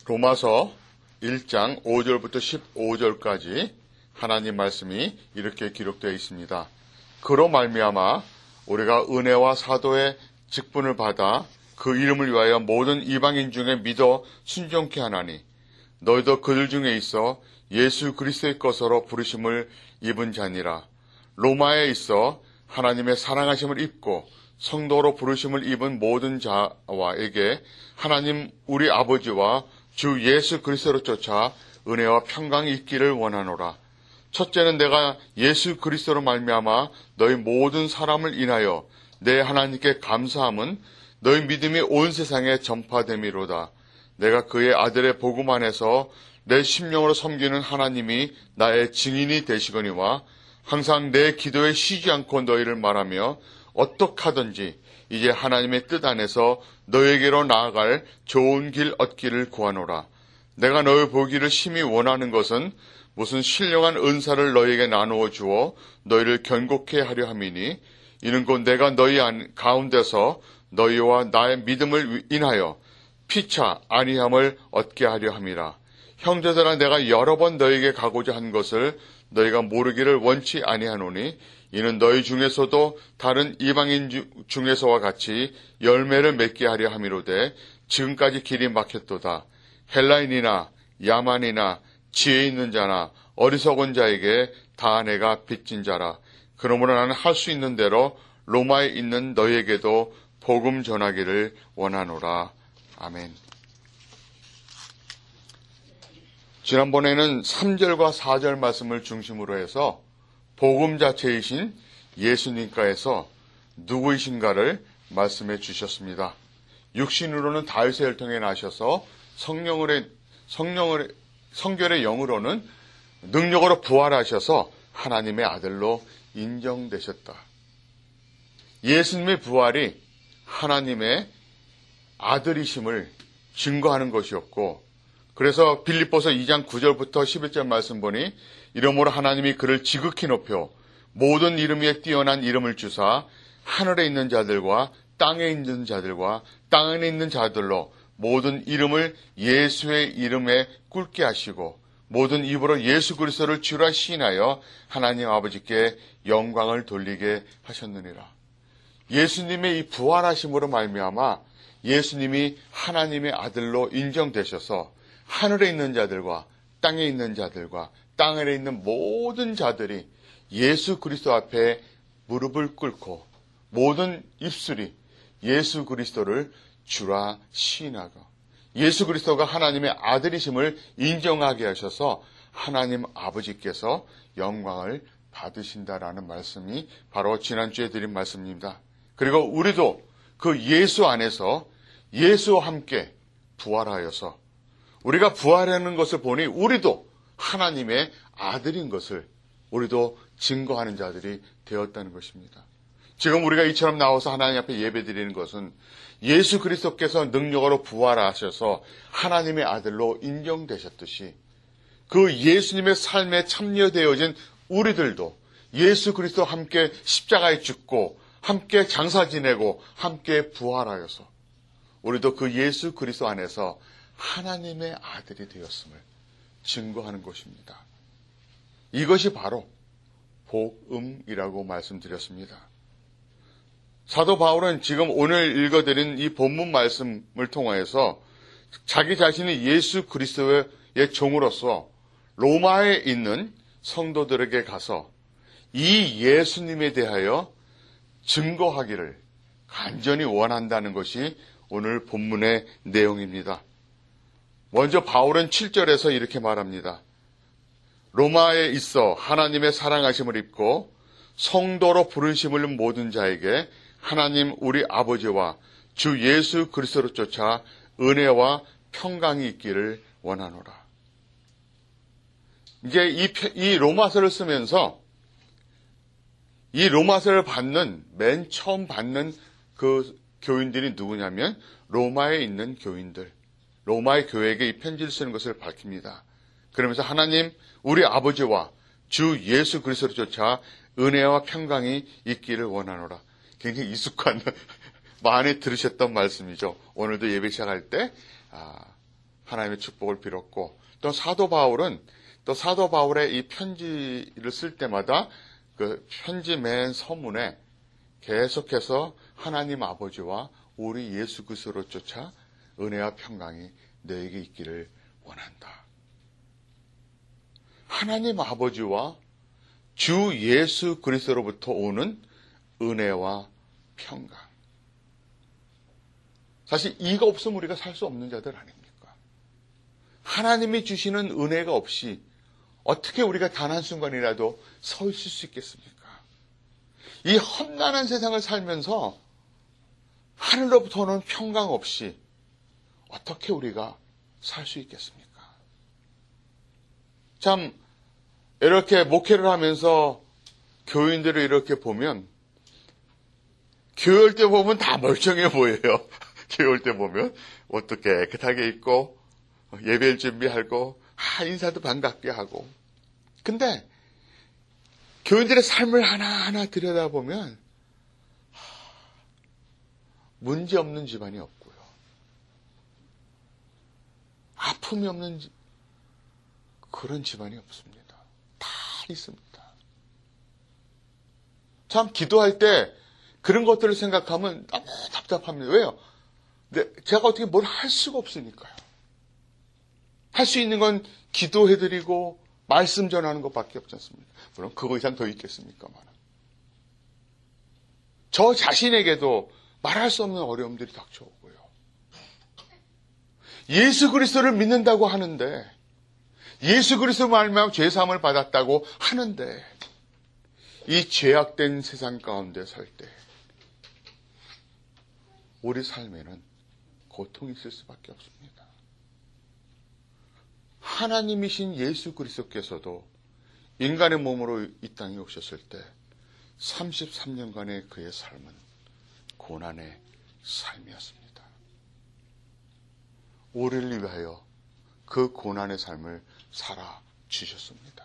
로마서 1장 5절부터 15절까지 하나님 말씀이 이렇게 기록되어 있습니다. 그로 말미암아 우리가 은혜와 사도의 직분을 받아 그 이름을 위하여 모든 이방인 중에 믿어 순종케 하나니 너희도 그들 중에 있어 예수 그리스도의 것으로 부르심을 입은 자니라. 로마에 있어 하나님의 사랑하심을 입고 성도로 부르심을 입은 모든 자와에게 하나님 우리 아버지와 주 예수 그리스도로 쫓아 은혜와 평강이 있기를 원하노라. 첫째는 내가 예수 그리스도로 말미암아 너희 모든 사람을 인하여 내 하나님께 감사함은 너희 믿음이 온 세상에 전파됨이로다. 내가 그의 아들의 복음 안에서 내 심령으로 섬기는 하나님이 나의 증인이 되시거니와 항상 내 기도에 쉬지 않고 너희를 말하며 어떡하든지 이제 하나님의 뜻 안에서 너에게로 나아갈 좋은 길 얻기를 구하노라. 내가 너희 보기를 심히 원하는 것은 무슨 신령한 은사를 너희에게 나누어 주어 너희를 견고케 하려 함이니 이는 곧 내가 너희 가운데서 너희와 나의 믿음을 인하여 피차 아니함을 얻게 하려 함이라. 형제들아 내가 여러 번 너희에게 가고자 한 것을 너희가 모르기를 원치 아니하노니 이는 너희 중에서도 다른 이방인 중에서와 같이 열매를 맺게 하려 함이로되 지금까지 길이 막혔도다. 헬라인이나 야만이나 지혜 있는 자나 어리석은 자에게 다 내가 빚진 자라. 그러므로 나는 할 수 있는 대로 로마에 있는 너희에게도 복음 전하기를 원하노라. 아멘. 지난번에는 3절과 4절 말씀을 중심으로 해서 복음 자체이신 예수님께서 누구이신가를 말씀해 주셨습니다. 육신으로는 다윗의 혈통에 나셔서 성결의 영으로는 능력으로 부활하셔서 하나님의 아들로 인정되셨다. 예수님의 부활이 하나님의 아들이심을 증거하는 것이었고, 그래서 빌립보서 2장 9절부터 11절 말씀 보니 이러므로 하나님이 그를 지극히 높여 모든 이름 위에 뛰어난 이름을 주사 하늘에 있는 자들과 땅에 있는 자들과 땅 안에 있는 자들로 모든 이름을 예수의 이름에 꿇게 하시고 모든 입으로 예수 그리스도를 주라 시인하여 하나님 아버지께 영광을 돌리게 하셨느니라. 예수님의 이 부활하심으로 말미암아 예수님이 하나님의 아들로 인정되셔서 하늘에 있는 자들과 땅에 있는 자들과 땅 아래 있는 모든 자들이 예수 그리스도 앞에 무릎을 꿇고 모든 입술이 예수 그리스도를 주라 시인하고 예수 그리스도가 하나님의 아들이심을 인정하게 하셔서 하나님 아버지께서 영광을 받으신다라는 말씀이 바로 지난주에 드린 말씀입니다. 그리고 우리도 그 예수 안에서 예수와 함께 부활하여서 우리가 부활하는 것을 보니 우리도 하나님의 아들인 것을 우리도 증거하는 자들이 되었다는 것입니다. 지금 우리가 이처럼 나와서 하나님 앞에 예배드리는 것은 예수 그리스도께서 능력으로 부활하셔서 하나님의 아들로 인정되셨듯이 그 예수님의 삶에 참여되어진 우리들도 예수 그리스도와 함께 십자가에 죽고 함께 장사 지내고 함께 부활하여서 우리도 그 예수 그리스도 안에서 하나님의 아들이 되었음을 증거하는 것입니다. 이것이 바로 복음이라고 말씀드렸습니다. 사도 바울은 지금 오늘 읽어드린 이 본문 말씀을 통하여서 자기 자신이 예수 그리스도의 종으로서 로마에 있는 성도들에게 가서 이 예수님에 대하여 증거하기를 간절히 원한다는 것이 오늘 본문의 내용입니다. 먼저 바울은 7절에서 이렇게 말합니다. 로마에 있어 하나님의 사랑하심을 입고 성도로 부르심을 모든 자에게 하나님 우리 아버지와 주 예수 그리스도로 쫓아 은혜와 평강이 있기를 원하노라. 이제 이 로마서를 쓰면서 이 로마서를 맨 처음 받는 그 교인들이 누구냐면 로마에 있는 교인들, 로마의 교회에게 이 편지를 쓰는 것을 밝힙니다. 그러면서 하나님 우리 아버지와 주 예수 그리스도를 쫓아 은혜와 평강이 있기를 원하노라. 굉장히 익숙한 많이 들으셨던 말씀이죠. 오늘도 예배 시작할 때 하나님의 축복을 빌었고, 또 사도 바울의 이 편지를 쓸 때마다 그 편지 맨 서문에 계속해서 하나님 아버지와 우리 예수 그리스도로 쫓아 은혜와 평강이 너에게 있기를 원한다. 하나님 아버지와 주 예수 그리스도로부터 오는 은혜와 평강. 사실 이거 없으면 우리가 살 수 없는 자들 아닙니까? 하나님이 주시는 은혜가 없이 어떻게 우리가 단 한순간이라도 서 있을 수 있겠습니까? 이 험난한 세상을 살면서 하늘로부터 오는 평강 없이 어떻게 우리가 살 수 있겠습니까? 참 이렇게 목회를 하면서 교인들을 이렇게 보면 교회 올 때 보면 다 멀쩡해 보여요. 교회 올 때 보면 옷도 깨끗하게 입고 예배를 준비하고 인사도 반갑게 하고. 근데 교인들의 삶을 하나하나 들여다보면 문제 없는 집안이 없고요. 아픔이 없는 그런 집안이 없습니다. 다 있습니다. 참 기도할 때 그런 것들을 생각하면 너무 답답합니다. 왜요? 근데 제가 어떻게 뭘 할 수가 없으니까요. 할 수 있는 건 기도해드리고 말씀 전하는 것밖에 없지 않습니까? 물론 그거 이상 더 있겠습니까만. 저 자신에게도 말할 수 없는 어려움들이 닥쳐오고요. 예수 그리스도를 믿는다고 하는데, 예수 그리스도 말미암아 죄사함을 받았다고 하는데, 이 죄악된 세상 가운데 살 때 우리 삶에는 고통이 있을 수밖에 없습니다. 하나님이신 예수 그리스도께서도 인간의 몸으로 이 땅에 오셨을 때 33년간의 그의 삶은 고난의 삶이었습니다. 우리를 위하여 그 고난의 삶을 살아 주셨습니다.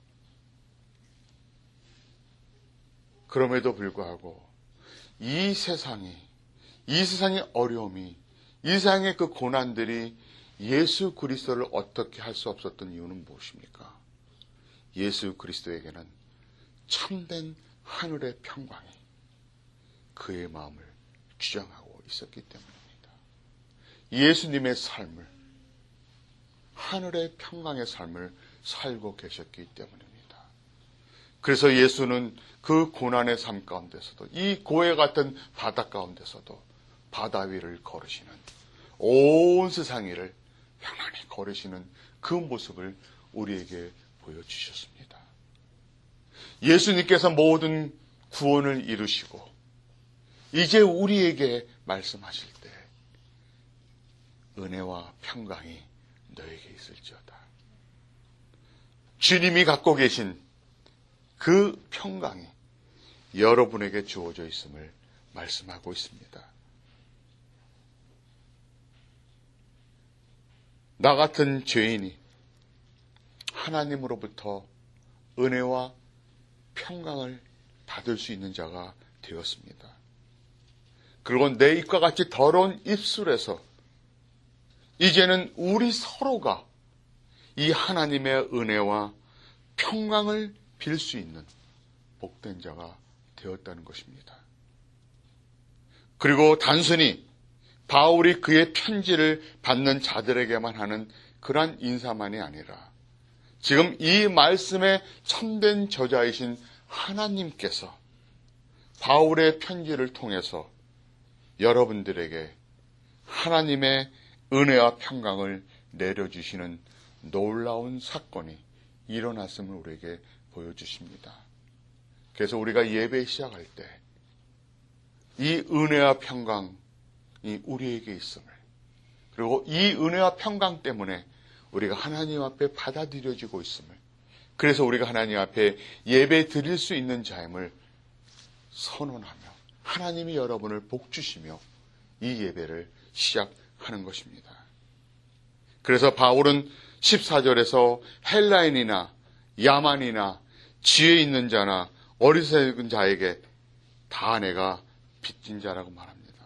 그럼에도 불구하고 이 세상의 어려움이, 이 세상의 그 고난들이 예수 그리스도를 어떻게 할 수 없었던 이유는 무엇입니까? 예수 그리스도에게는 참된 하늘의 평강이 그의 마음을 주장하고 있었기 때문입니다. 예수님의 삶을, 하늘의 평강의 삶을 살고 계셨기 때문입니다. 그래서 예수는 그 고난의 삶 가운데서도, 이 고해 같은 바다 가운데서도 바다 위를 걸으시는, 온 세상 위를 편안히 걸으시는 그 모습을 우리에게 보여주셨습니다. 예수님께서 모든 구원을 이루시고 이제 우리에게 말씀하실 때 은혜와 평강이 너에게 있을지어다. 주님이 갖고 계신 그 평강이 여러분에게 주어져 있음을 말씀하고 있습니다. 나 같은 죄인이 하나님으로부터 은혜와 평강을 받을 수 있는 자가 되었습니다. 그리고 내 입과 같이 더러운 입술에서 이제는 우리 서로가 이 하나님의 은혜와 평강을 빌 수 있는 복된 자가 되었다는 것입니다. 그리고 단순히 바울이 그의 편지를 받는 자들에게만 하는 그러한 인사만이 아니라 지금 이 말씀의 참된 저자이신 하나님께서 바울의 편지를 통해서 여러분들에게 하나님의 은혜와 평강을 내려주시는 놀라운 사건이 일어났음을 우리에게 보여주십니다. 그래서 우리가 예배 시작할 때 이 은혜와 평강이 우리에게 있음을, 그리고 이 은혜와 평강 때문에 우리가 하나님 앞에 받아들여지고 있음을, 그래서 우리가 하나님 앞에 예배 드릴 수 있는 자임을 선언하며 하나님이 여러분을 복주시며 이 예배를 시작하는 것입니다. 그래서 바울은 14절에서 헬라인이나 야만이나 지혜 있는 자나 어리석은 자에게 다 내가 빚진 자라고 말합니다.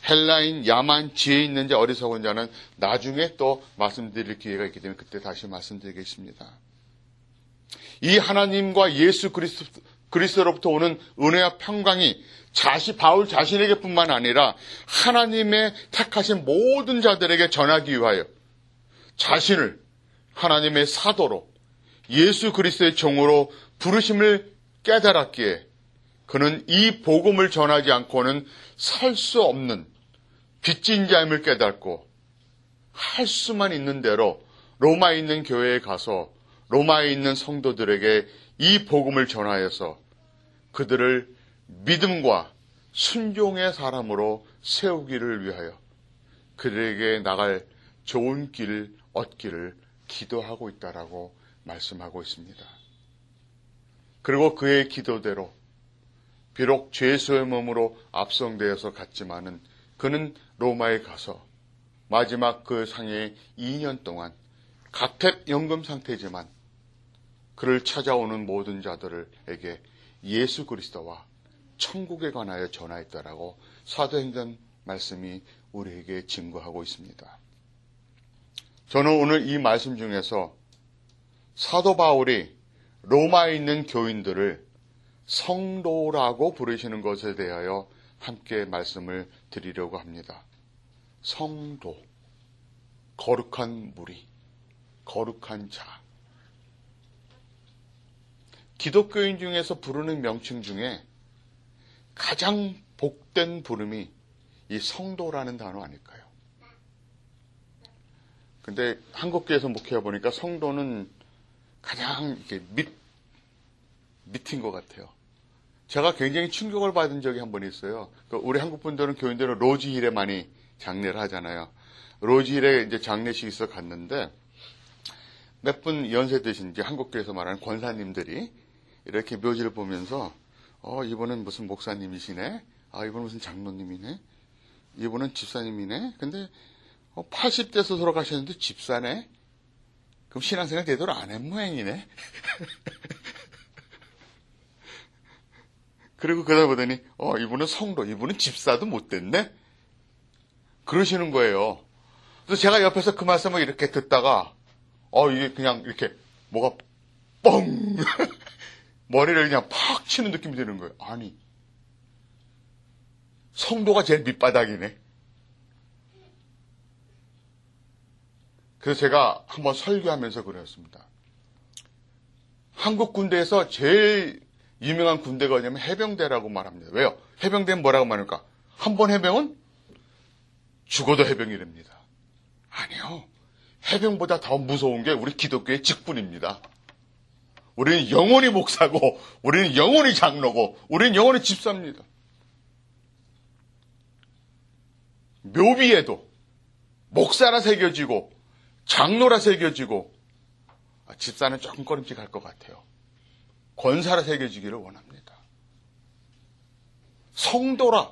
헬라인, 야만, 지혜 있는 자, 어리석은 자는 나중에 또 말씀드릴 기회가 있기 때문에 그때 다시 말씀드리겠습니다. 이 하나님과 예수 그리스도로부터 오는 은혜와 평강이 바울 자신에게뿐만 아니라 하나님의 택하신 모든 자들에게 전하기 위하여 자신을 하나님의 사도로 예수 그리스도의 종으로 부르심을 깨달았기에 그는 이 복음을 전하지 않고는 살 수 없는 빚진 자임을 깨닫고 할 수만 있는 대로 로마에 있는 교회에 가서 로마에 있는 성도들에게 이 복음을 전하여서 그들을 믿음과 순종의 사람으로 세우기를 위하여 그들에게 나갈 좋은 길을 얻기를 기도하고 있다라고 말씀하고 있습니다. 그리고 그의 기도대로 비록 죄수의 몸으로 압송되어서 갔지만은 그는 로마에 가서 마지막 그 상해 2년 동안 가택연금 상태지만 그를 찾아오는 모든 자들에게 예수 그리스도와 천국에 관하여 전하였다라고 사도행전 말씀이 우리에게 증거하고 있습니다. 저는 오늘 이 말씀 중에서 사도 바울이 로마에 있는 교인들을 성도라고 부르시는 것에 대하여 함께 말씀을 드리려고 합니다. 성도, 거룩한 무리, 거룩한 자. 기독교인 중에서 부르는 명칭 중에 가장 복된 부름이 이 성도라는 단어 아닐까요? 근데 한국교회에서 목회해 보니까 성도는 가장 이렇게 밑인 것 같아요. 제가 굉장히 충격을 받은 적이 한 번 있어요. 우리 한국 분들은 교인들은 로지힐에 많이 장례를 하잖아요. 로지힐에 이제 장례식이 있어 갔는데 몇 분 연세 드신 이제 한국교회에서 말하는 권사님들이 이렇게 묘지를 보면서 이분은 무슨 목사님이시네. 이분은 무슨 장로님이네. 이분은 집사님이네. 근데 80대에서 돌아가셨는데 집사네. 그럼 신앙생활 제대로 안 한 모양이네. 그리고 그러다 보더니 이분은 성도, 이분은 집사도 못 됐네. 그러시는 거예요. 그래서 제가 옆에서 그 말씀을 이렇게 듣다가 이게 그냥 이렇게 뭐가 뻥 머리를 그냥 팍 치는 느낌이 드는 거예요. 아니, 성도가 제일 밑바닥이네. 그래서 제가 한번 설교하면서 그랬습니다. 한국 군대에서 제일 유명한 군대가 뭐냐면 해병대라고 말합니다. 왜요? 해병대는 뭐라고 말할까? 한 번 해병은 죽어도 해병이랍니다. 아니요. 해병보다 더 무서운 게 우리 기독교의 직분입니다. 우리는 영원히 목사고, 우리는 영원히 장로고, 우리는 영원히 집사입니다. 묘비에도 목사라 새겨지고, 장로라 새겨지고, 집사는 조금 꺼림칙할 것 같아요. 권사라 새겨지기를 원합니다. 성도라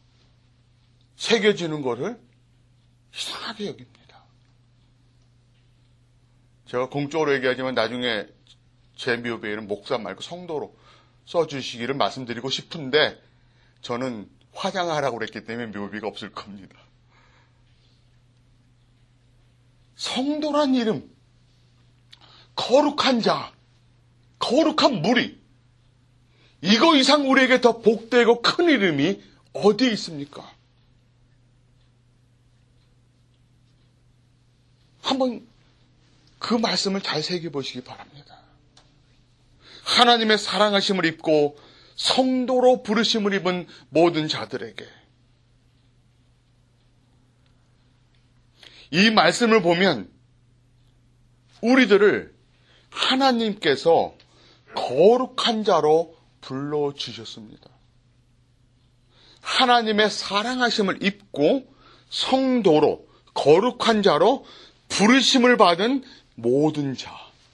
새겨지는 거를 이상하게 여깁니다. 제가 공적으로 얘기하지만 나중에 제 묘비에는 목사 말고 성도로 써주시기를 말씀드리고 싶은데 저는 화장하라고 그랬기 때문에 묘비가 없을 겁니다. 성도란 이름, 거룩한 자, 거룩한 무리, 이거 이상 우리에게 더 복되고 큰 이름이 어디에 있습니까? 한번 그 말씀을 잘 새겨보시기 바랍니다. 하나님의 사랑하심을 입고 성도로 부르심을 입은 모든 자들에게 이 말씀을 보면 우리들을 하나님께서 거룩한 자로 불러주셨습니다. 하나님의 사랑하심을 입고 성도로 거룩한 자로 부르심을 받은 모든 자.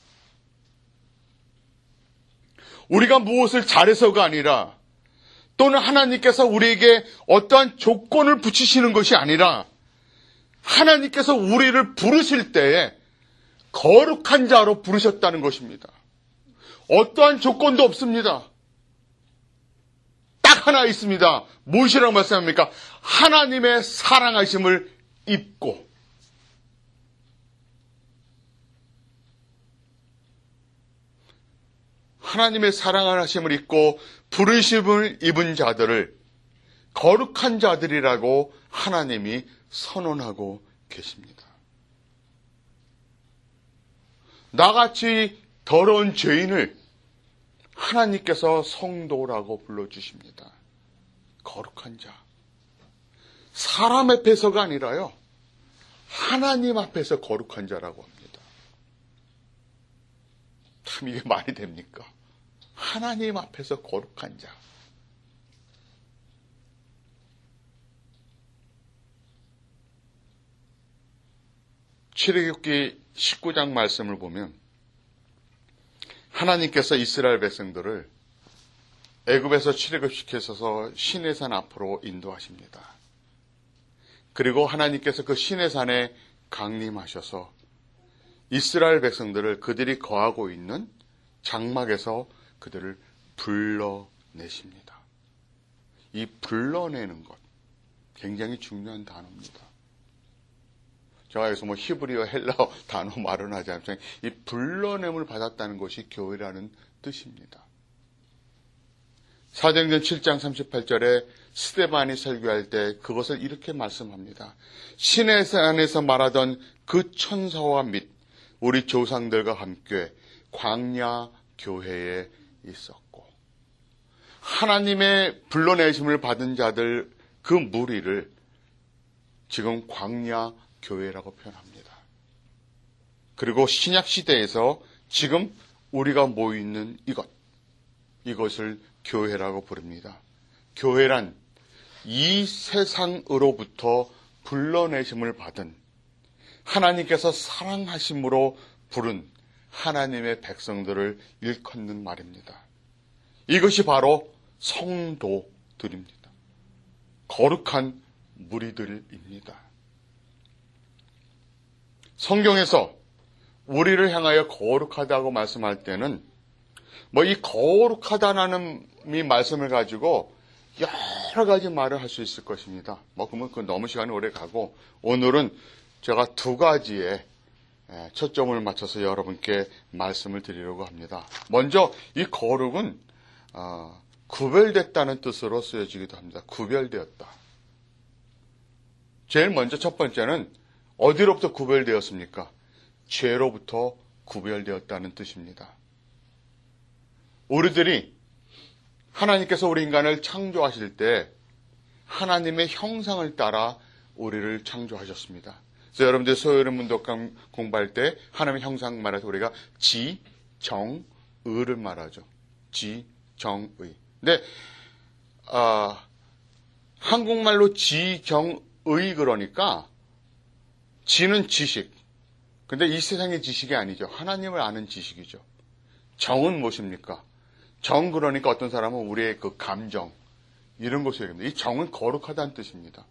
우리가 무엇을 잘해서가 아니라 또는 하나님께서 우리에게 어떠한 조건을 붙이시는 것이 아니라 하나님께서 우리를 부르실 때에 거룩한 자로 부르셨다는 것입니다. 어떠한 조건도 없습니다. 딱 하나 있습니다. 무엇이라고 말씀합니까? 하나님의 사랑하심을 입고. 하나님의 사랑하심을 입고 부르심을 입은 자들을 거룩한 자들이라고 하나님이 선언하고 계십니다. 나같이 더러운 죄인을 하나님께서 성도라고 불러주십니다. 거룩한 자. 사람 앞에서가 아니라요, 하나님 앞에서 거룩한 자라고 합니다. 참 이게 말이 됩니까? 하나님 앞에서 거룩한 자. 출애굽기 19장 말씀을 보면 하나님께서 이스라엘 백성들을 애굽에서 출애굽시켜서 시내산 앞으로 인도하십니다. 그리고 하나님께서 그 시내산에 강림하셔서 이스라엘 백성들을 그들이 거하고 있는 장막에서 그들을 불러내십니다. 이 불러내는 것, 굉장히 중요한 단어입니다. 제가 여기서 히브리어, 헬라어 단어 말은 하지 않지만 이 불러냄을 받았다는 것이 교회라는 뜻입니다. 사도행전 7장 38절에 스데반이 설교할 때 그것을 이렇게 말씀합니다. 시내산에서 말하던 그 천사와 및 우리 조상들과 함께 광야 교회에 있었고, 하나님의 불러내심을 받은 자들 그 무리를 지금 광야 교회라고 표현합니다. 그리고 신약 시대에서 지금 우리가 모여 있는 이것을 교회라고 부릅니다. 교회란 이 세상으로부터 불러내심을 받은 하나님께서 사랑하심으로 부른 하나님의 백성들을 일컫는 말입니다. 이것이 바로 성도들입니다. 거룩한 무리들입니다. 성경에서 우리를 향하여 거룩하다고 말씀할 때는 이 거룩하다라는 이 말씀을 가지고 여러 가지 말을 할 수 있을 것입니다. 그러면 너무 시간이 오래 가고, 오늘은 제가 두 가지에 초점을 맞춰서 여러분께 말씀을 드리려고 합니다. 먼저 이 거룩은 구별됐다는 뜻으로 쓰여지기도 합니다. 구별되었다. 제일 먼저 첫 번째는 어디로부터 구별되었습니까? 죄로부터 구별되었다는 뜻입니다. 우리들이 하나님께서 우리 인간을 창조하실 때 하나님의 형상을 따라 우리를 창조하셨습니다. 그래서 여러분들 소요는 문독감 공부할 때 하나님의 형상 말해서 우리가 지, 정, 의를 말하죠. 지, 정, 의. 근데 한국말로 지, 정, 의 그러니까 지는 지식. 근데 이 세상의 지식이 아니죠. 하나님을 아는 지식이죠. 정은 무엇입니까? 정 그러니까 어떤 사람은 우리의 그 감정, 이런 것을 얘기합니다. 이 정은 거룩하다는 뜻입니다.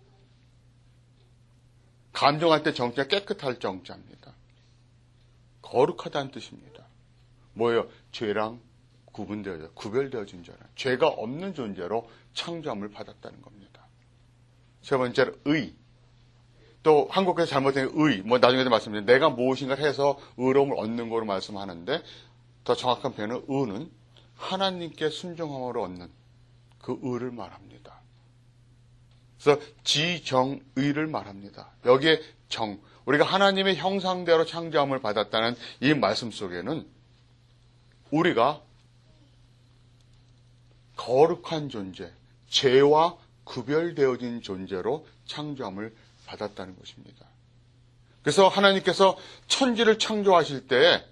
감정할 때 정자가 깨끗할 정자입니다. 거룩하다는 뜻입니다. 뭐예요? 죄랑 구별되어진 자라. 죄가 없는 존재로 창조함을 받았다는 겁니다. 세 번째로 의. 또 한국에서 잘못된 의, 나중에도 말씀드린 내가 무엇인가를 해서 의로움을 얻는 거로 말씀하는데, 더 정확한 표현은 의는 하나님께 순종함으로 얻는 그 의를 말합니다. 그래서 지정의를 말합니다. 여기에 정, 우리가 하나님의 형상대로 창조함을 받았다는 이 말씀 속에는 우리가 거룩한 존재, 죄와 구별되어진 존재로 창조함을 받았다는 것입니다. 그래서 하나님께서 천지를 창조하실 때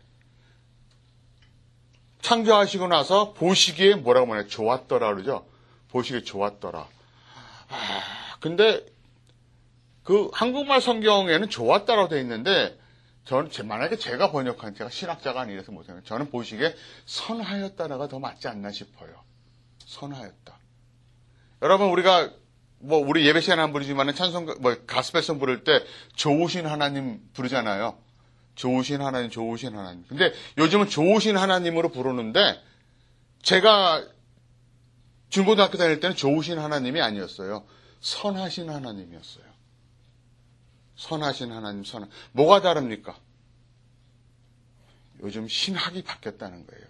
창조하시고 나서 보시기에 뭐라고 말해요? 좋았더라 그러죠? 보시기에 좋았더라. 근데 그 한국말 성경에는 좋았다라고 되어 있는데, 저는 만약에 제가 신학자가 아니라서 못해요. 저는 보시기에 선하였다라가 더 맞지 않나 싶어요. 선하였다. 여러분, 우리가 우리 예배 시간에 안 부르지만은 가스펠송 부를 때 좋으신 하나님 부르잖아요. 좋으신 하나님, 좋으신 하나님. 근데 요즘은 좋으신 하나님으로 부르는데, 제가 중고등학교 다닐 때는 좋으신 하나님이 아니었어요. 선하신 하나님이었어요. 선하신 하나님, 뭐가 다릅니까? 요즘 신학이 바뀌었다는 거예요.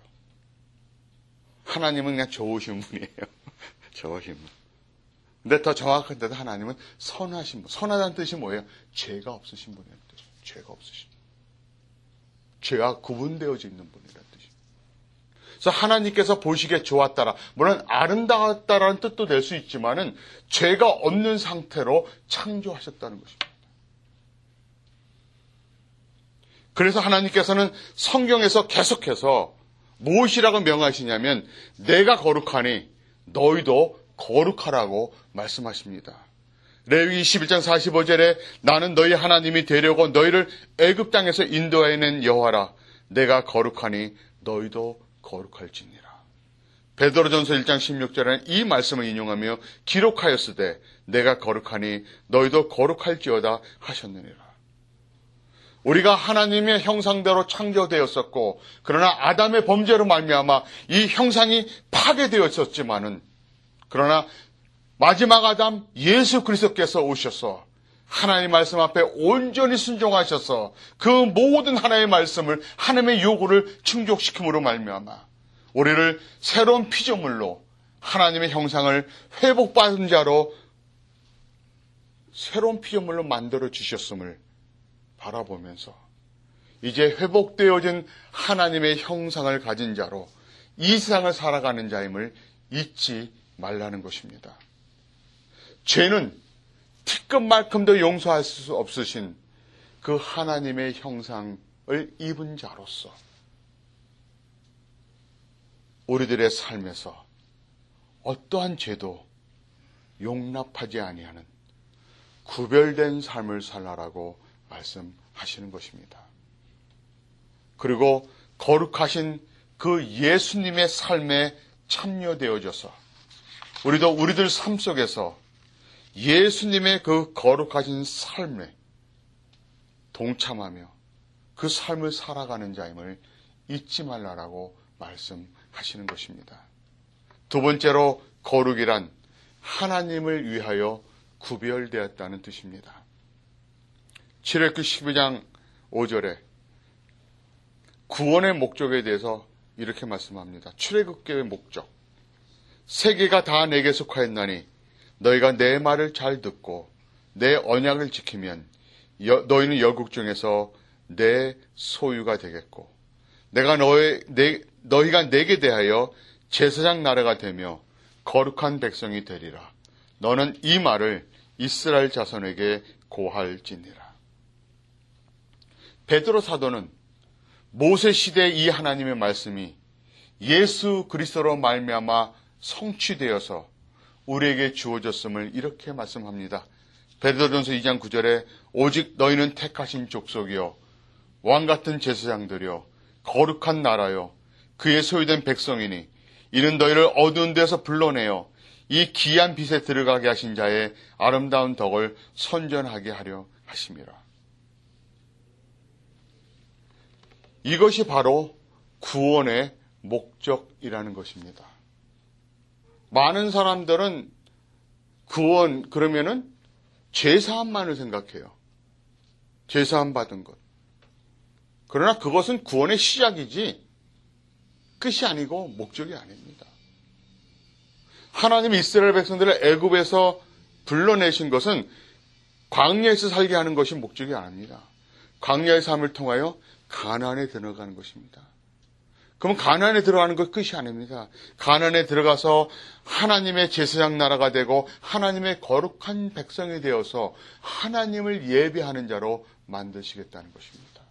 하나님은 그냥 좋으신 분이에요. 좋으신 분. 근데 더 정확한 데도 하나님은 선하신 분. 선하다는 뜻이 뭐예요? 죄가 없으신 분이라는 뜻이에요. 죄가 없으신 분. 죄와 구분되어져 있는 분이라는 뜻이에요. 그래서 하나님께서 보시기에 좋았다라. 물론 아름다웠다라는 뜻도 낼 수 있지만은 죄가 없는 상태로 창조하셨다는 것입니다. 그래서 하나님께서는 성경에서 계속해서 무엇이라고 명하시냐면 내가 거룩하니 너희도 거룩하라고 말씀하십니다. 레위기 11장 45절에 나는 너희 하나님이 되려고 너희를 애굽 땅에서 인도해낸 여호와라. 내가 거룩하니 너희도 거룩할지니라. 베드로전서 1장 16절에는 이 말씀을 인용하며 기록하였으되 내가 거룩하니 너희도 거룩할지어다 하셨느니라. 우리가 하나님의 형상대로 창조되었었고 그러나 아담의 범죄로 말미암아 이 형상이 파괴되었었지만은 그러나 마지막 아담 예수 그리스도께서 오셔서 하나님의 말씀 앞에 온전히 순종하셔서 그 모든 하나님의 말씀을 하나님의 요구를 충족시킴으로 말미암아 우리를 새로운 피조물로 하나님의 형상을 회복받은 자로 새로운 피조물로 만들어 주셨음을 바라보면서 이제 회복되어진 하나님의 형상을 가진 자로 이 세상을 살아가는 자임을 잊지 말라는 것입니다. 죄는 티끌만큼도 용서할 수 없으신 그 하나님의 형상을 입은 자로서 우리들의 삶에서 어떠한 죄도 용납하지 아니하는 구별된 삶을 살라라고 말씀하시는 것입니다. 그리고 거룩하신 그 예수님의 삶에 참여되어져서 우리들 삶 속에서 예수님의 그 거룩하신 삶에 동참하며 그 삶을 살아가는 자임을 잊지 말라라고 말씀하시는 것입니다. 두 번째로 거룩이란 하나님을 위하여 구별되었다는 뜻입니다. 출애굽기 12장 5절에 구원의 목적에 대해서 이렇게 말씀합니다. 출애굽기의 목적. 세계가 다 내게 속하였나니 너희가 내 말을 잘 듣고 내 언약을 지키면 너희는 열국 중에서 내 소유가 되겠고 너희가 내게 대하여 제사장 나라가 되며 거룩한 백성이 되리라. 너는 이 말을 이스라엘 자손에게 고할지니라. 베드로 사도는 모세 시대의 이 하나님의 말씀이 예수 그리스도로 말미암아 성취되어서 우리에게 주어졌음을 이렇게 말씀합니다. 베드로전서 2장 9절에 오직 너희는 택하신 족속이요 왕같은 제사장들이요 거룩한 나라요 그의 소유된 백성이니 이는 너희를 어두운 데서 불러내어 이 귀한 빛에 들어가게 하신 자의 아름다운 덕을 선전하게 하려 하심이라. 이것이 바로 구원의 목적이라는 것입니다. 많은 사람들은 구원 그러면은 죄사함만을 생각해요. 죄사함 받은 것. 그러나 그것은 구원의 시작이지 끝이 아니고 목적이 아닙니다. 하나님이 이스라엘 백성들을 애굽에서 불러내신 것은 광야에서 살게 하는 것이 목적이 아닙니다. 광야의 삶을 통하여 가나안에 들어가는 것입니다. 그럼 가나안에 들어가는 것 끝이 아닙니다. 가나안에 들어가서 하나님의 제사장 나라가 되고 하나님의 거룩한 백성이 되어서 하나님을 예배하는 자로 만드시겠다는 것입니다.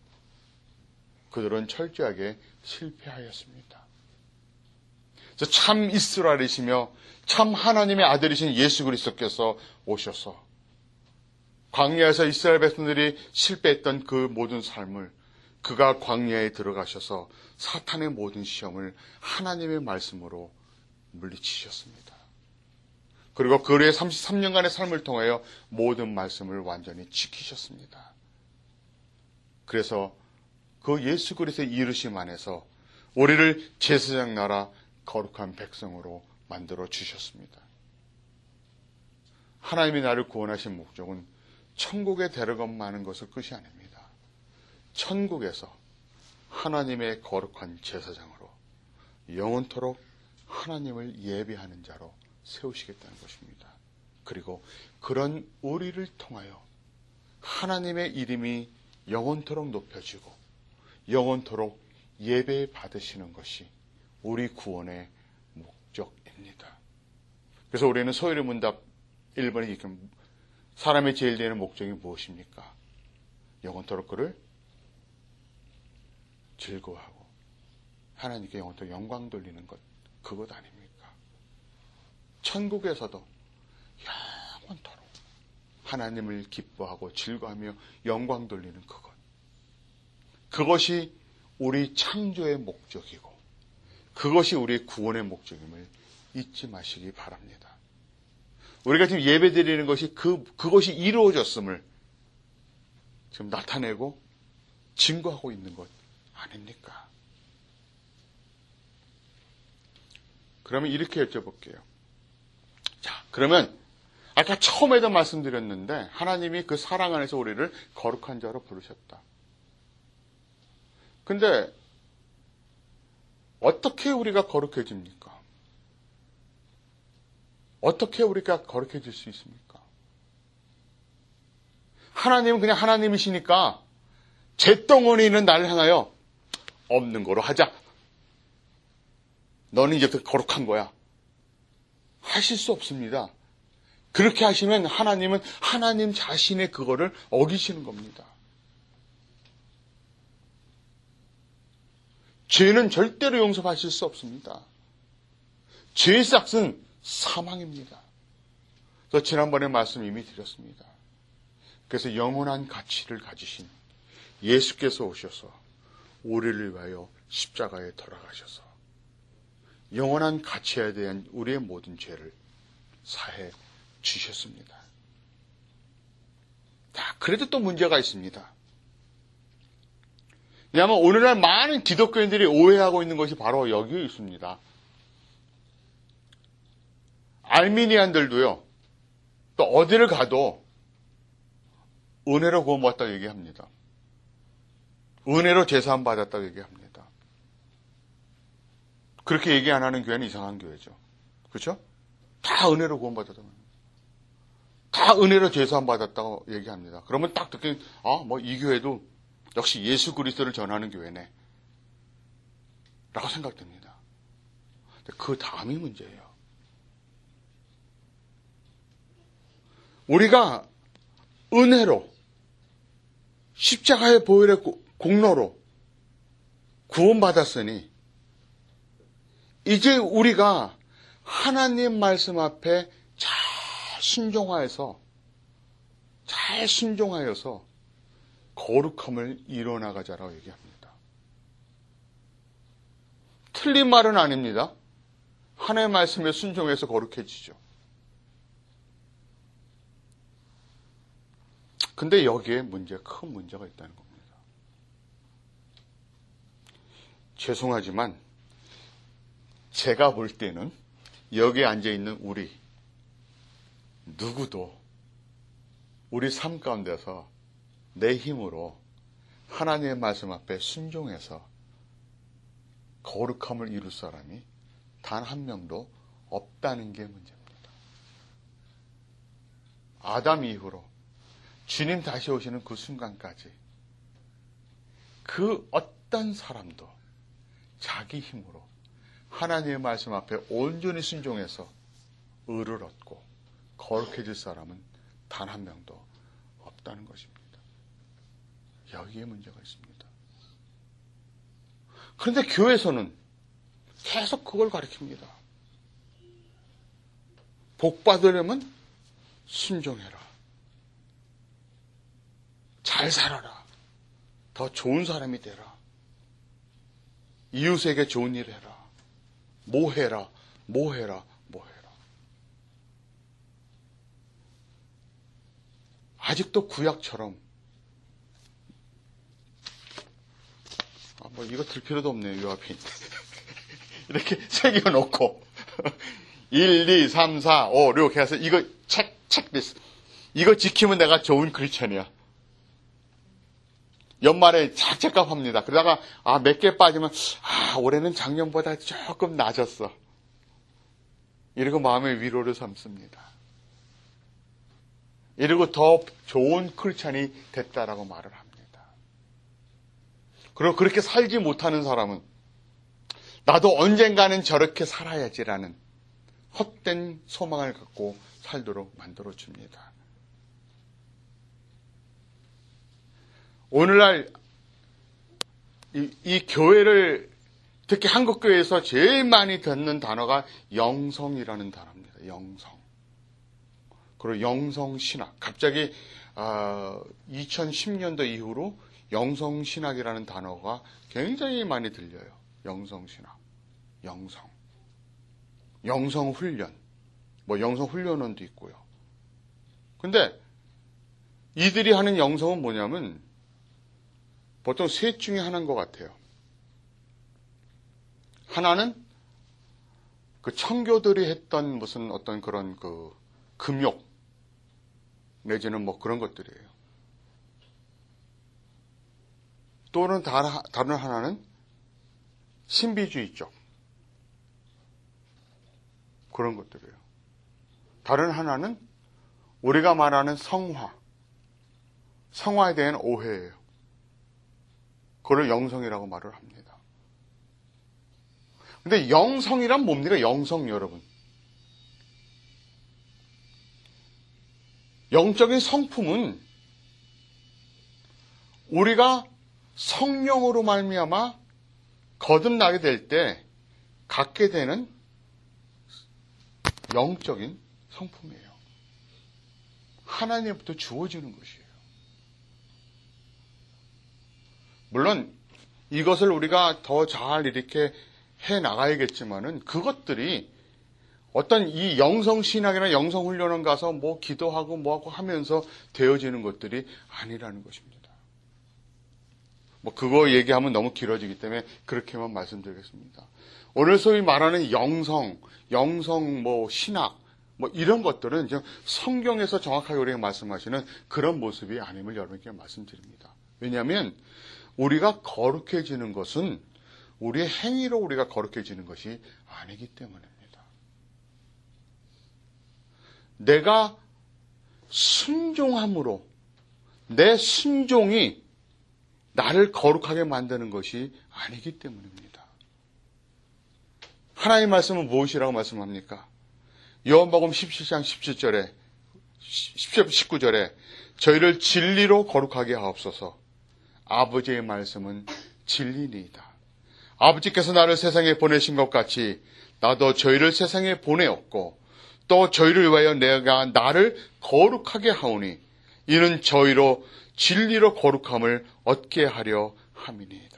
그들은 철저하게 실패하였습니다. 그래서 참 이스라엘이시며 참 하나님의 아들이신 예수 그리스도께서 오셔서 광야에서 이스라엘 백성들이 실패했던 그 모든 삶을 그가 광야에 들어가셔서 사탄의 모든 시험을 하나님의 말씀으로 물리치셨습니다. 그리고 그의 33년간의 삶을 통하여 모든 말씀을 완전히 지키셨습니다. 그래서 그 예수 그리스도의 이르심 안에서 우리를 제사장 나라 거룩한 백성으로 만들어 주셨습니다. 하나님이 나를 구원하신 목적은 천국에 데려가는 것을 끝이 아닙니다. 천국에서 하나님의 거룩한 제사장으로 영원토록 하나님을 예배하는 자로 세우시겠다는 것입니다. 그리고 그런 우리를 통하여 하나님의 이름이 영원토록 높여지고 영원토록 예배 받으시는 것이 우리 구원의 목적입니다. 그래서 우리는 소요리 문답 1번에 이렇게 사람의 제일 되는 목적이 무엇입니까? 영원토록 그를 즐거워하고 하나님께 영원토록 영광 돌리는 것, 그것 아닙니까? 천국에서도 영원토록 하나님을 기뻐하고 즐거워하며 영광 돌리는 그것. 그것이 우리 창조의 목적이고 그것이 우리의 구원의 목적임을 잊지 마시기 바랍니다. 우리가 지금 예배 드리는 것이 그것이 이루어졌음을 지금 나타내고 증거하고 있는 것 아닙니까? 그러면 이렇게 여쭤볼게요. 자, 그러면 아까 처음에도 말씀드렸는데 하나님이 그 사랑 안에서 우리를 거룩한 자로 부르셨다. 근데 어떻게 우리가 거룩해집니까? 어떻게 우리가 거룩해질 수 있습니까? 하나님은 그냥 하나님이시니까 잿덩어리 있는 나를 향하여 없는 거로 하자. 너는 이제부터 거룩한 거야. 하실 수 없습니다. 그렇게 하시면 하나님은 하나님 자신의 그거를 어기시는 겁니다. 죄는 절대로 용서하실 수 없습니다. 죄의 삭은 사망입니다. 그래서 지난번에 말씀 이미 드렸습니다. 그래서 영원한 가치를 가지신 예수께서 오셔서 우리를 위하여 십자가에 돌아가셔서 영원한 가치에 대한 우리의 모든 죄를 사해 주셨습니다. 자, 그래도 또 문제가 있습니다. 왜냐하면 오늘날 많은 기독교인들이 오해하고 있는 것이 바로 여기에 있습니다. 알미니안들도요, 또 어디를 가도 은혜로 구원받았다고 얘기합니다. 은혜로 제사함 받았다고 얘기합니다. 그렇게 얘기 안 하는 교회는 이상한 교회죠. 그렇죠? 다 은혜로 구원받았다고 합니다. 다 은혜로 제사함 받았다고 얘기합니다. 그러면 딱 듣기는 이 교회도 역시 예수 그리스도를 전하는 교회네 라고 생각됩니다. 그 다음이 문제예요. 우리가 은혜로 십자가의 보혈의 공로로 구원받았으니 이제 우리가 하나님 말씀 앞에 잘 순종하여서 거룩함을 이뤄나가자라고 얘기합니다. 틀린 말은 아닙니다. 하나님의 말씀에 순종해서 거룩해지죠. 근데 여기에 큰 문제가 있다는 겁니다. 죄송하지만 제가 볼 때는 여기에 앉아있는 우리 누구도 우리 삶 가운데서 내 힘으로 하나님의 말씀 앞에 순종해서 거룩함을 이룰 사람이 단 한 명도 없다는 게 문제입니다. 아담 이후로 주님 다시 오시는 그 순간까지 그 어떤 사람도 자기 힘으로 하나님의 말씀 앞에 온전히 순종해서 의를 얻고 거룩해질 사람은 단 한 명도 없다는 것입니다. 여기에 문제가 있습니다. 그런데 교회에서는 계속 그걸 가르칩니다. 복 받으려면 순종해라. 잘 살아라. 더 좋은 사람이 되라. 이웃에게 좋은 일 해라. 뭐 해라. 아직도 구약처럼 이거 들 필요도 없네요. 요 앞에 이렇게 새겨놓고 1, 2, 3, 4, 5, 6 해서 이거 체크리스트. 이거 지키면 내가 좋은 크리스천이야. 연말에 착착갑합니다. 그러다가 몇 개 빠지면 올해는 작년보다 조금 낮았어. 이러고 마음의 위로를 삼습니다. 이러고 더 좋은 크리스천이 됐다라고 말을 합니다. 그리고 그렇게 살지 못하는 사람은 나도 언젠가는 저렇게 살아야지라는 헛된 소망을 갖고 살도록 만들어줍니다. 오늘날 이 교회를 특히 한국교회에서 제일 많이 듣는 단어가 영성이라는 단어입니다. 영성. 그리고 영성신학. 갑자기 2010년도 이후로 영성신학이라는 단어가 굉장히 많이 들려요. 영성신학. 영성. 영성훈련. 영성훈련원도 있고요. 근데 이들이 하는 영성은 뭐냐면 보통 셋 중에 하나인 것 같아요. 하나는 그 청교들이 했던 무슨 어떤 그런 그 금욕 내지는 그런 것들이에요. 또는 다른 하나는 신비주의 쪽 그런 것들이에요. 다른 하나는 우리가 말하는 성화에 대한 오해예요. 그걸 영성이라고 말을 합니다. 근데 영성이란 뭡니까? 영성 여러분. 영적인 성품은 우리가 성령으로 말미암아 거듭나게 될 때 갖게 되는 영적인 성품이에요. 하나님부터 주어지는 것이에요. 물론 이것을 우리가 더 잘 이렇게 해 나가야겠지만은 그것들이 어떤 이 영성신학이나 영성훈련원 가서 기도하고 뭐하고 하면서 되어지는 것들이 아니라는 것입니다. 그거 얘기하면 너무 길어지기 때문에 그렇게만 말씀드리겠습니다. 오늘 소위 말하는 영성 신학, 이런 것들은 성경에서 정확하게 우리가 말씀하시는 그런 모습이 아님을 여러분께 말씀드립니다. 왜냐하면 우리가 거룩해지는 것은 우리의 행위로 우리가 거룩해지는 것이 아니기 때문입니다. 내가 순종함으로 내 순종이 나를 거룩하게 만드는 것이 아니기 때문입니다. 하나님의 말씀은 무엇이라고 말씀합니까? 요한복음 17장 17절에 19절에 저희를 진리로 거룩하게 하옵소서. 아버지의 말씀은 진리니이다. 아버지께서 나를 세상에 보내신 것 같이 나도 저희를 세상에 보내었고 또 저희를 위하여 내가 나를 거룩하게 하오니 이는 저희로 진리로 거룩함을 얻게 하려 함이니이다.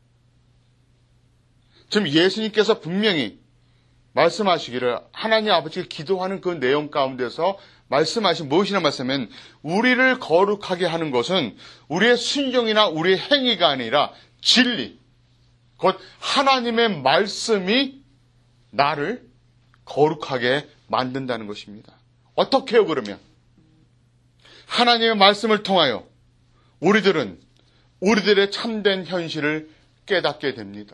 지금 예수님께서 분명히 말씀하시기를 하나님 아버지가 기도하는 그 내용 가운데서 말씀하신 무엇이나 말씀하면 우리를 거룩하게 하는 것은 우리의 순종이나 우리의 행위가 아니라 진리, 곧 하나님의 말씀이 나를 거룩하게 만든다는 것입니다. 어떻게 해요 그러면? 하나님의 말씀을 통하여 우리들의 참된 현실을 깨닫게 됩니다.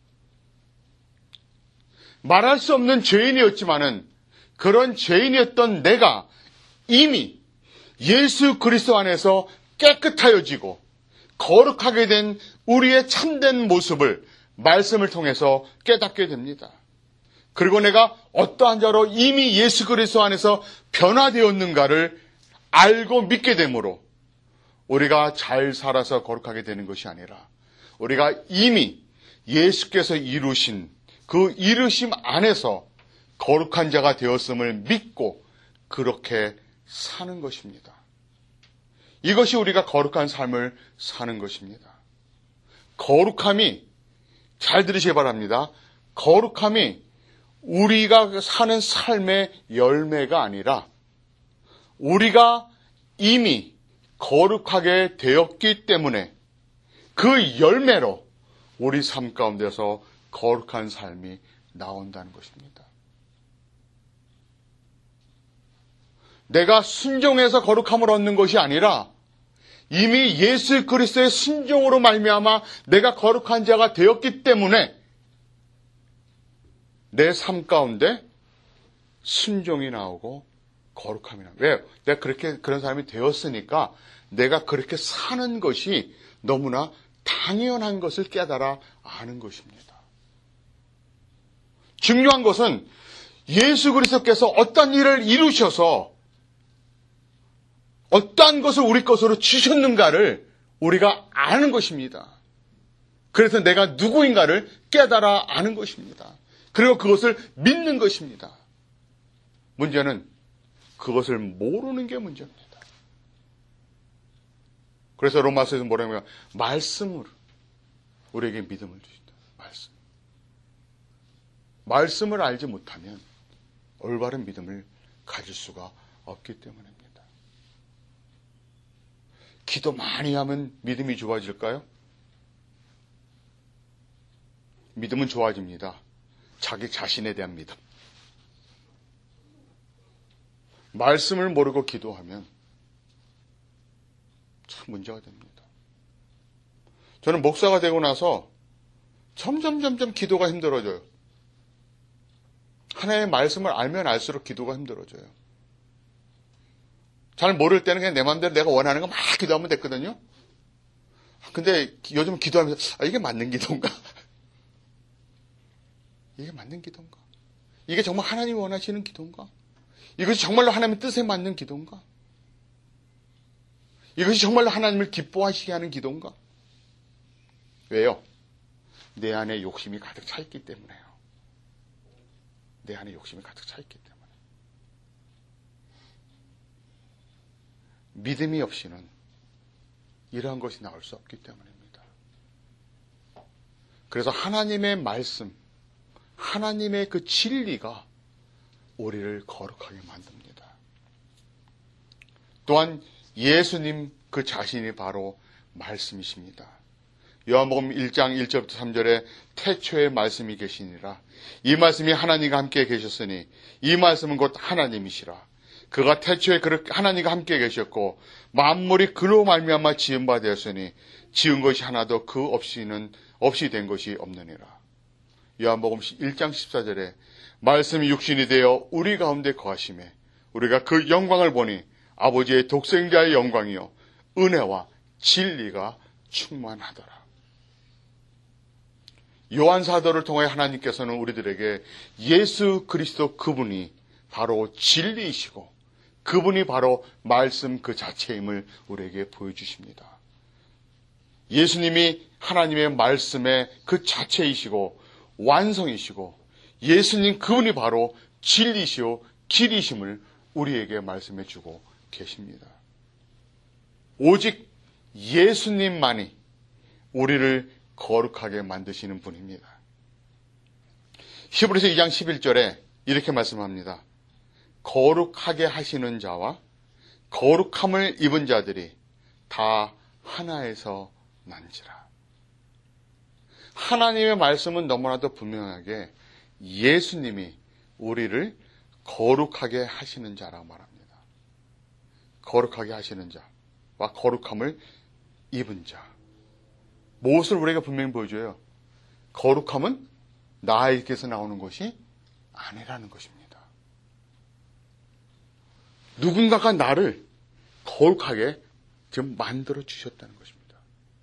말할 수 없는 죄인이었지만은 그런 죄인이었던 내가 이미 예수 그리스도 안에서 깨끗하여지고 거룩하게 된 우리의 참된 모습을 말씀을 통해서 깨닫게 됩니다. 그리고 내가 어떠한 자로 이미 예수 그리스도 안에서 변화되었는가를 알고 믿게 되므로 우리가 잘 살아서 거룩하게 되는 것이 아니라 우리가 이미 예수께서 이루신 그 이루심 안에서 거룩한 자가 되었음을 믿고 그렇게 사는 것입니다. 이것이 우리가 거룩한 삶을 사는 것입니다. 거룩함이, 잘 들으시기 바랍니다. 거룩함이 우리가 사는 삶의 열매가 아니라 우리가 이미 거룩하게 되었기 때문에 그 열매로 우리 삶 가운데서 거룩한 삶이 나온다는 것입니다. 내가 순종해서 거룩함을 얻는 것이 아니라 이미 예수 그리스도의 순종으로 말미암아 내가 거룩한 자가 되었기 때문에 내 삶 가운데 순종이 나오고 거룩함이 나오고. 왜요? 내가 그런 사람이 되었으니까 내가 그렇게 사는 것이 너무나 당연한 것을 깨달아 아는 것입니다. 중요한 것은 예수 그리스도께서 어떤 일을 이루셔서 어떠한 것을 우리 것으로 주셨는가를 우리가 아는 것입니다. 그래서 내가 누구인가를 깨달아 아는 것입니다. 그리고 그것을 믿는 것입니다. 문제는 그것을 모르는 게 문제입니다. 그래서 로마서에서 뭐라고 하면 말씀으로 우리에게 믿음을 주신다. 말씀을 알지 못하면 올바른 믿음을 가질 수가 없기 때문입니다. 기도 많이 하면 믿음이 좋아질까요? 믿음은 좋아집니다. 자기 자신에 대한 믿음. 말씀을 모르고 기도하면 참 문제가 됩니다. 저는 목사가 되고 나서 점점 기도가 힘들어져요. 하나님의 말씀을 알면 알수록 기도가 힘들어져요. 잘 모를 때는 그냥 내 마음대로 내가 원하는 거 막 기도하면 됐거든요. 근데 요즘 기도하면서 이게 맞는 기도인가? 이게 맞는 기도인가? 이게 정말 하나님이 원하시는 기도인가? 이것이 정말로 하나님의 뜻에 맞는 기도인가? 이것이 정말로 하나님을 기뻐하시게 하는 기도인가? 왜요? 내 안에 욕심이 가득 차 있기 때문에요. 내 안에 욕심이 가득 차 있기 때문에. 믿음이 없이는 이러한 것이 나올 수 없기 때문입니다. 그래서 하나님의 말씀, 하나님의 그 진리가 우리를 거룩하게 만듭니다. 또한 예수님 그 자신이 바로 말씀이십니다. 요한복음 1장 1절부터 3절에 태초에 말씀이 계시니라. 이 말씀이 하나님과 함께 계셨으니 이 말씀은 곧 하나님이시라. 그가 태초에 하나님과 함께 계셨고 만물이 그로 말미암아 지은 바 되었으니 지은 것이 하나도 그 없이 된 것이 없느니라. 요한복음 1장 14절에 말씀이 육신이 되어 우리 가운데 거하심에 우리가 그 영광을 보니 아버지의 독생자의 영광이요 은혜와 진리가 충만하더라. 요한 사도를 통해 하나님께서는 우리들에게 예수 그리스도 그분이 바로 진리이시고 그분이 바로 말씀 그 자체임을 우리에게 보여주십니다. 예수님이 하나님의 말씀의 그 자체이시고 완성이시고 예수님 그분이 바로 진리시오 길이심을 우리에게 말씀해 주고 계십니다. 오직 예수님만이 우리를 거룩하게 만드시는 분입니다. 히브리서 2장 11절에 이렇게 말씀합니다. 거룩하게 하시는 자와 거룩함을 입은 자들이 다 하나에서 난지라. 하나님의 말씀은 너무나도 분명하게 예수님이 우리를 거룩하게 하시는 자라고 말합니다. 거룩하게 하시는 자와 거룩함을 입은 자. 무엇을 우리가 분명히 보여줘요? 거룩함은 나에게서 나오는 것이 아니라는 것입니다. 누군가가 나를 거룩하게 지금 만들어 주셨다는 것입니다.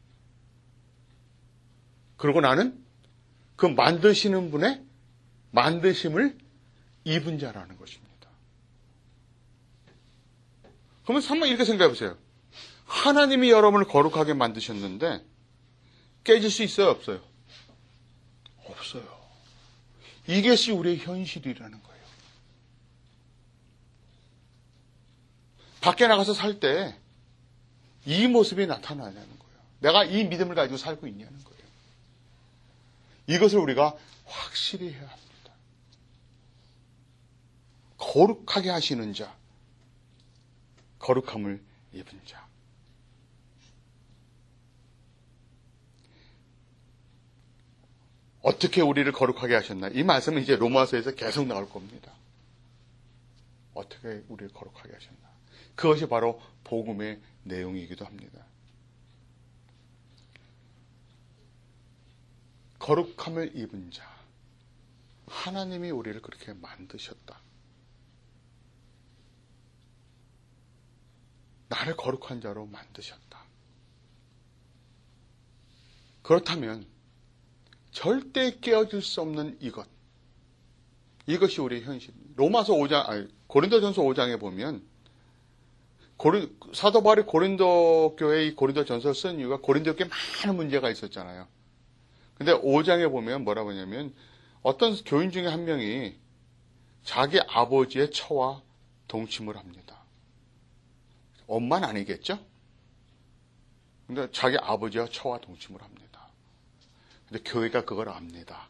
그리고 나는 그 만드시는 분의 만드심을 입은 자라는 것입니다. 그러면 한번 이렇게 생각해 보세요. 하나님이 여러분을 거룩하게 만드셨는데 깨질 수 있어요? 없어요? 없어요. 이것이 우리의 현실이라는 거예요. 밖에 나가서 살 때 이 모습이 나타나냐는 거예요. 내가 이 믿음을 가지고 살고 있냐는 거예요. 이것을 우리가 확실히 해야 합니다. 거룩하게 하시는 자, 거룩함을 입은 자. 어떻게 우리를 거룩하게 하셨나? 이 말씀은 이제 로마서에서 계속 나올 겁니다. 어떻게 우리를 거룩하게 하셨나. 그것이 바로 복음의 내용이기도 합니다. 거룩함을 입은 자, 하나님이 우리를 그렇게 만드셨다. 나를 거룩한 자로 만드셨다. 그렇다면 절대 깨어질 수 없는 이것이 우리의 현실입니다. 고린도전서 5장에 보면 사도 바울이 고린도 교회의 고린도 전서를 쓴 이유가 고린도 교회에 많은 문제가 있었잖아요. 근데 5장에 보면 뭐라고 하냐면 어떤 교인 중에 한 명이 자기 아버지의 처와 동침을 합니다. 엄마는 아니겠죠? 근데 자기 아버지와 처와 동침을 합니다. 근데 교회가 그걸 압니다.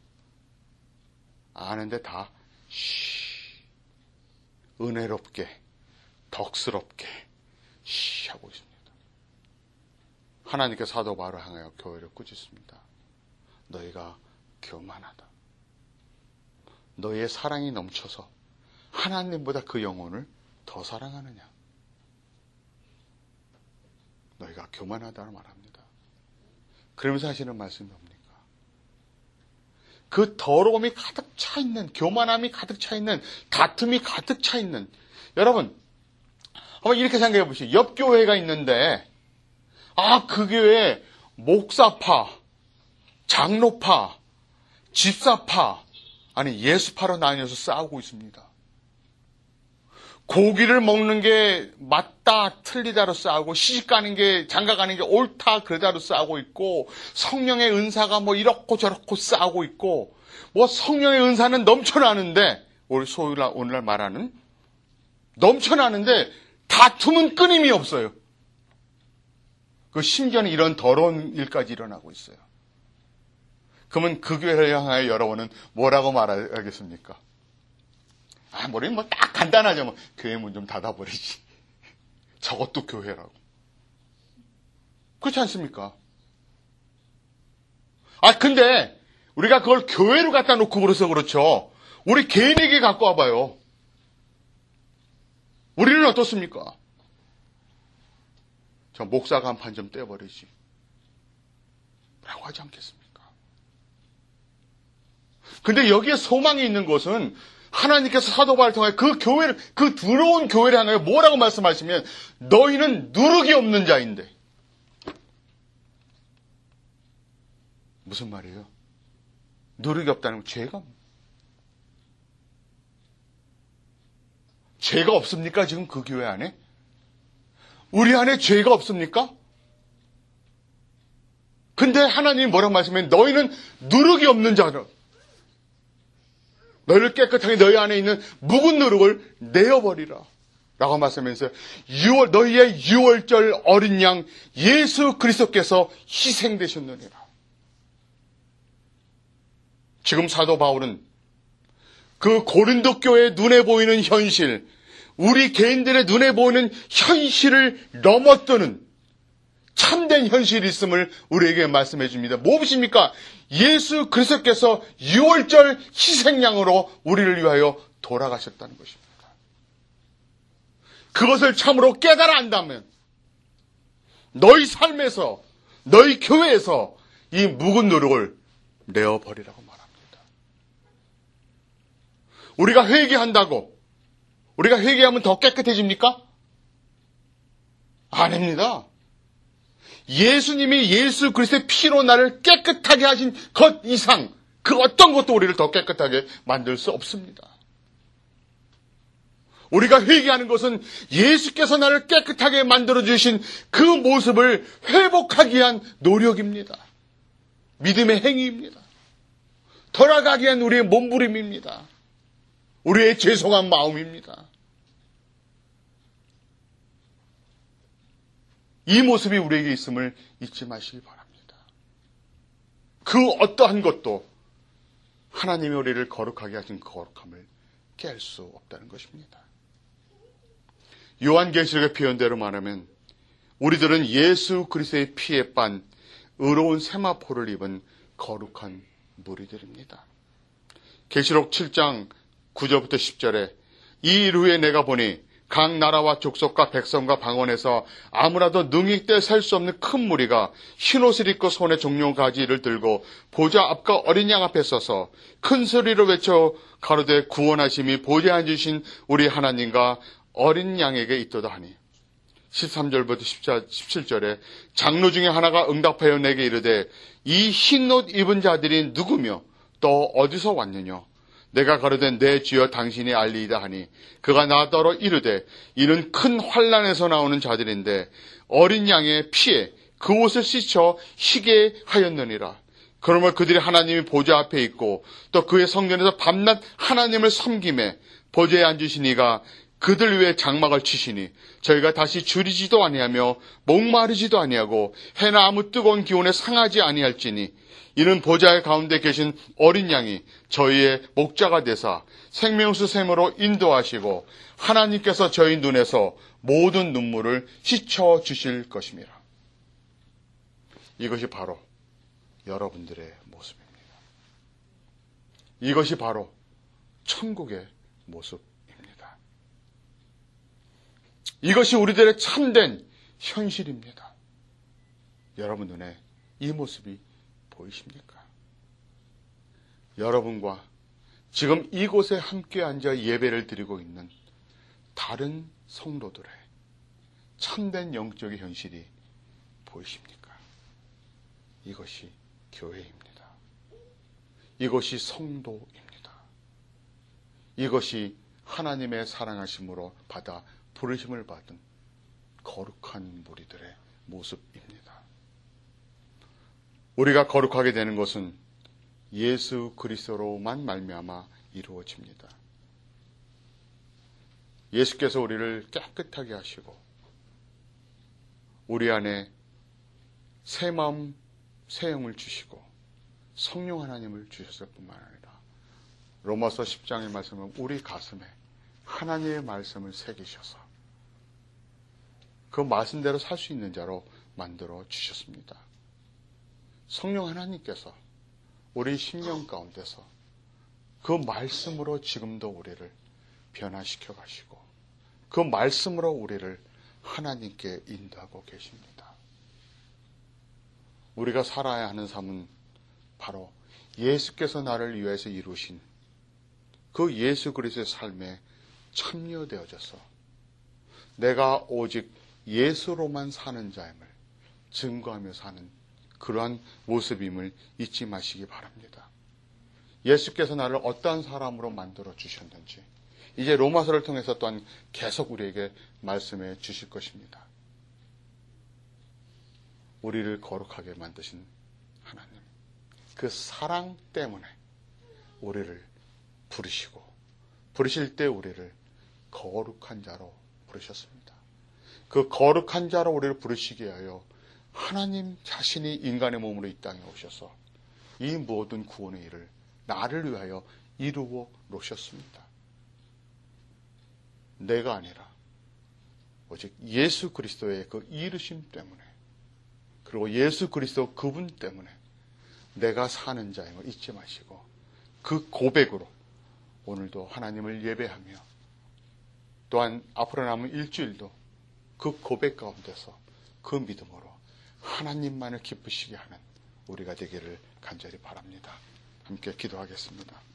아는데 다 은혜롭게 덕스럽게 하고 있습니다. 하나님께 사도 바울을 향하여 교회를 꾸짖습니다. 너희가 교만하다. 너희의 사랑이 넘쳐서 하나님보다 그 영혼을 더 사랑하느냐. 너희가 교만하다고 말합니다. 그러면서 하시는 말씀이 뭡니까? 그 더러움이 가득 차 있는, 교만함이 가득 차 있는, 다툼이 가득 차 있는, 여러분 한번 이렇게 생각해 보시죠. 옆 교회가 있는데 그 교회에 목사파, 장로파, 집사파, 아니 예수파로 나뉘어서 싸우고 있습니다. 고기를 먹는 게 맞다 틀리다로 싸우고, 시집 가는 게 장가 가는 게 옳다 그러다로 싸우고 있고, 성령의 은사가 뭐 이렇고 저렇고 싸우고 있고, 뭐 성령의 은사는 넘쳐나는데, 우리 오늘날 말하는 넘쳐나는데 다툼은 끊임이 없어요. 그 심지어는 이런 더러운 일까지 일어나고 있어요. 그러면 그 교회를 향하여 여러분은 뭐라고 말하겠습니까? 우리는 뭐 딱 간단하죠. 뭐 교회 문 좀 닫아버리지. 저것도 교회라고. 그렇지 않습니까? 근데 우리가 그걸 교회로 갖다 놓고 그래서 그렇죠. 우리 개인에게 갖고 와봐요. 우리는 어떻습니까? 저 목사 간판 좀 떼버리지. 라고 하지 않겠습니까? 근데 여기에 소망이 있는 것은 하나님께서 사도 바울을 통해 그 교회를, 그 더러운 교회를 향하여 뭐라고 말씀하시면 너희는 누룩이 없는 자인데. 무슨 말이에요? 누룩이 없다는 건 죄가 없습니까? 지금 그 교회 안에? 우리 안에 죄가 없습니까? 근데 하나님이 뭐라고 말씀하면 너희는 누룩이 없는 자라. 너희를 깨끗하게 너희 안에 있는 묵은 누룩을 내어버리라. 라고 말씀하면서 너희의 유월절 어린 양 예수 그리스도께서 희생되셨느니라. 지금 사도 바울은 그 고린도 교회의 눈에 보이는 현실, 우리 개인들의 눈에 보이는 현실을 넘어뜨는 참된 현실이 있음을 우리에게 말씀해 줍니다. 무엇입니까? 예수 그리스도께서 유월절 희생양으로 우리를 위하여 돌아가셨다는 것입니다. 그것을 참으로 깨달아 안다면 너희 삶에서, 너희 교회에서 이 묵은 누룩을 내어버리라고 말합니다. 우리가 회개한다고 우리가 회개하면 더 깨끗해집니까? 아닙니다. 예수님이 예수 그리스도의 피로 나를 깨끗하게 하신 것 이상 그 어떤 것도 우리를 더 깨끗하게 만들 수 없습니다. 우리가 회개하는 것은 예수께서 나를 깨끗하게 만들어주신 그 모습을 회복하기 위한 노력입니다. 믿음의 행위입니다. 돌아가기 위한 우리의 몸부림입니다. 우리의 죄송한 마음입니다. 이 모습이 우리에게 있음을 잊지 마시기 바랍니다. 그 어떠한 것도 하나님의 우리를 거룩하게 하신 거룩함을 깰 수 없다는 것입니다. 요한계시록의 표현대로 말하면 우리들은 예수 그리스도의 피에 빤 의로운 세마포를 입은 거룩한 무리들입니다. 계시록 7장 9절부터 10절에 이 일 후에 내가 보니 각 나라와 족속과 백성과 방언에서 아무라도 능히 떼셀 수 없는 큰 무리가 흰옷을 입고 손에 종려 가지를 들고 보좌 앞과 어린 양 앞에 서서 큰 소리로 외쳐 가로되 구원하심이 보좌에 앉으신 우리 하나님과 어린 양에게 있도다 하니 13절부터 17절에 장로 중에 하나가 응답하여 내게 이르되 이 흰옷 입은 자들이 누구며 또 어디서 왔느냐? 내가 가로되 내 주여 당신이 알리이다 하니 그가 나더러 이르되 이는 큰 환난에서 나오는 자들인데 어린 양의 피에 그 옷을 씻어 희게 하였느니라. 그러므로 그들이 하나님이 보좌 앞에 있고 또 그의 성전에서 밤낮 하나님을 섬김에 보좌에 앉으신 이가 그들 위에 장막을 치시니 저희가 다시 줄이지도 아니하며 목마르지도 아니하고 해나 아무 뜨거운 기온에 상하지 아니할지니 이는 보좌의 가운데 계신 어린 양이 저희의 목자가 되사 생명수 샘으로 인도하시고 하나님께서 저희 눈에서 모든 눈물을 씻어 주실 것입니다. 이것이 바로 여러분들의 모습입니다. 이것이 바로 천국의 모습입니다. 이것이 우리들의 참된 현실입니다. 여러분 눈에 이 모습이 보이십니까? 여러분과 지금 이곳에 함께 앉아 예배를 드리고 있는 다른 성도들의 참된 영적인 현실이 보이십니까? 이것이 교회입니다. 이것이 성도입니다. 이것이 하나님의 사랑하심으로 받아 부르심을 받은 거룩한 무리들의 모습입니다. 우리가 거룩하게 되는 것은 예수 그리스도로만 말미암아 이루어집니다. 예수께서 우리를 깨끗하게 하시고 우리 안에 새 마음, 새 영을 주시고 성령 하나님을 주셨을 뿐만 아니라 로마서 10장의 말씀은 우리 가슴에 하나님의 말씀을 새기셔서 그 말씀대로 살 수 있는 자로 만들어 주셨습니다. 성령 하나님께서 우리 심령 가운데서 그 말씀으로 지금도 우리를 변화시켜 가시고 그 말씀으로 우리를 하나님께 인도하고 계십니다. 우리가 살아야 하는 삶은 바로 예수께서 나를 위해서 이루신 그 예수 그리스도의 삶에 참여되어져서 내가 오직 예수로만 사는 자임을 증거하며 사는 그러한 모습임을 잊지 마시기 바랍니다. 예수께서 나를 어떠한 사람으로 만들어 주셨는지 이제 로마서를 통해서 또한 계속 우리에게 말씀해 주실 것입니다. 우리를 거룩하게 만드신 하나님, 그 사랑 때문에 우리를 부르실 때 우리를 거룩한 자로 부르셨습니다. 그 거룩한 자로 우리를 부르시게 하여 하나님 자신이 인간의 몸으로 이 땅에 오셔서 이 모든 구원의 일을 나를 위하여 이루어 놓으셨습니다. 내가 아니라 오직 예수 그리스도의 그 이르심 때문에 그리고 예수 그리스도 그분 때문에 내가 사는 자임을 잊지 마시고 그 고백으로 오늘도 하나님을 예배하며 또한 앞으로 남은 일주일도 그 고백 가운데서 그 믿음으로 하나님만을 기쁘시게 하는 우리가 되기를 간절히 바랍니다. 함께 기도하겠습니다.